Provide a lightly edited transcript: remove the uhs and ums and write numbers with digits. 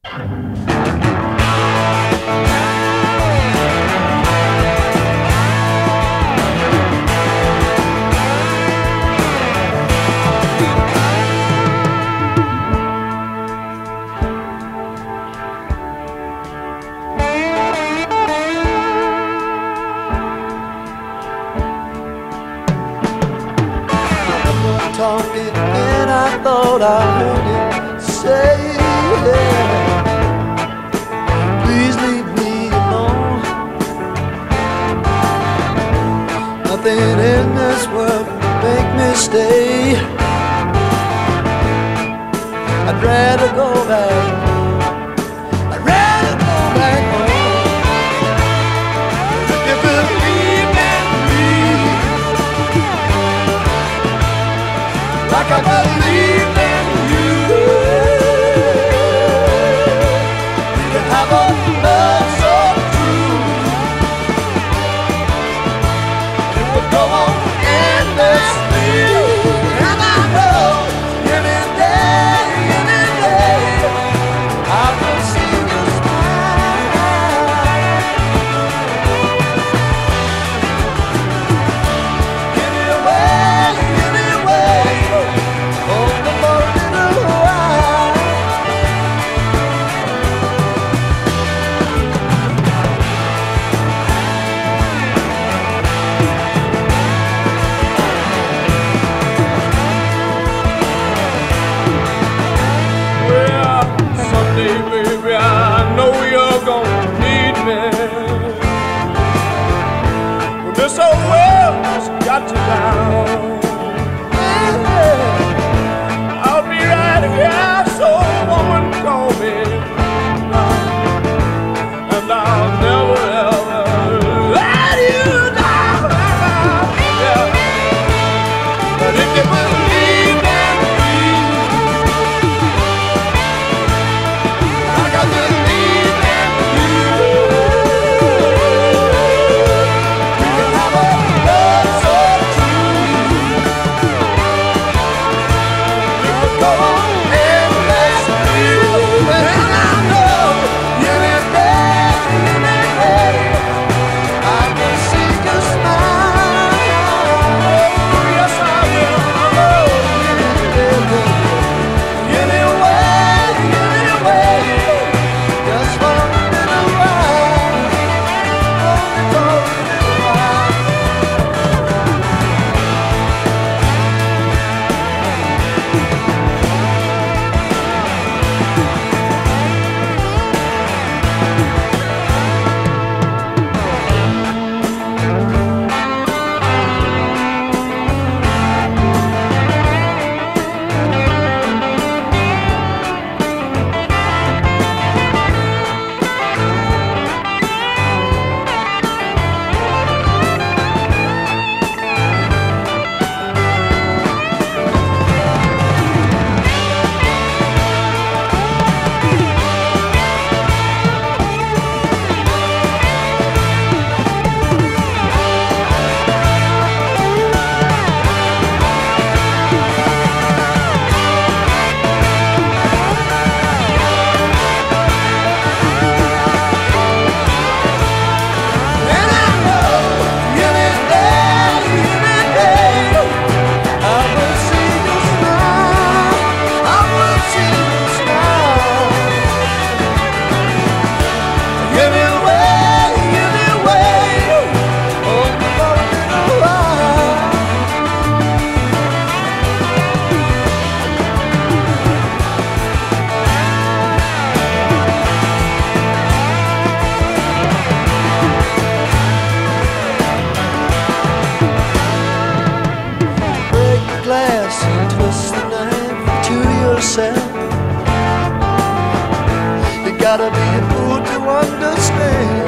Talking and I thought I heard you say, please leave me alone. Nothing in this world will make me stay. I'd rather go back. I'd rather go back home. If you believe in me like I believe in you, we can have a love so true. It would go on endlessly, and I know any day I will see you smile. Anyway, only for a little while. Well, someday, baby, I know you're gonna need me. Well, this old world has got you down. I'll be right here, so woman, call me, and I'll never ever let you down. Yeah. But if you believe in me, like I believe in you, we can have a love so true. It would go on endlessly, and I know any day I will see you smile. Oh, yes, I will. Anyway, just for a little while, only for a little while. And I know any day I will see you smile. I will see you smile. Anyway, only for a little while. Break the glass and twist the knife to yourself. You gotta be a fool to understand.